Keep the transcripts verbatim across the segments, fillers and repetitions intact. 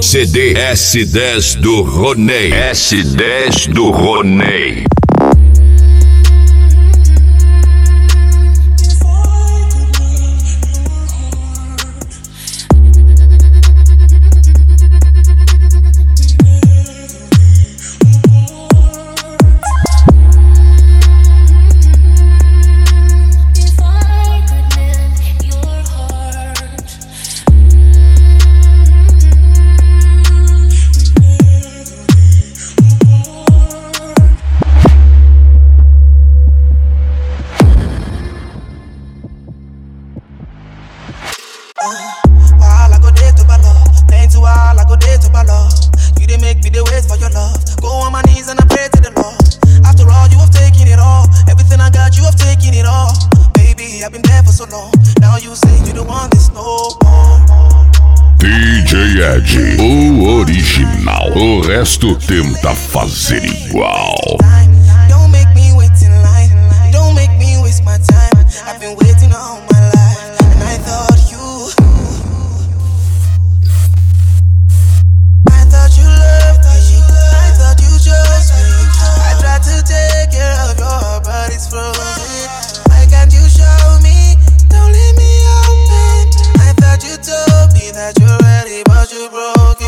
C D S dez do Roney. S dez do Roney. While I go there to my love, playing too while I go there to my love. You didn't make me the wait for your love. Go on my knees and I pray to the Lord. After all, you have taken it all. Everything I got, you have taken it all. Baby, I've been there for so long. Now you say you don't want this no more. D J Ed, o original. O resto tenta fazer igual. Don't make me wait in line. Don't make me waste my time. I've been waiting all my life, and I thought you. I thought you loved me. I thought you chose me. I tried to take care of your heart, but it's frozen. Why can't you show me? Don't leave me open. I thought you told me that you're ready, but you're broken.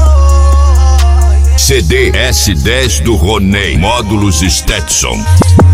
C D S dez do Roney. Módulos Stetson.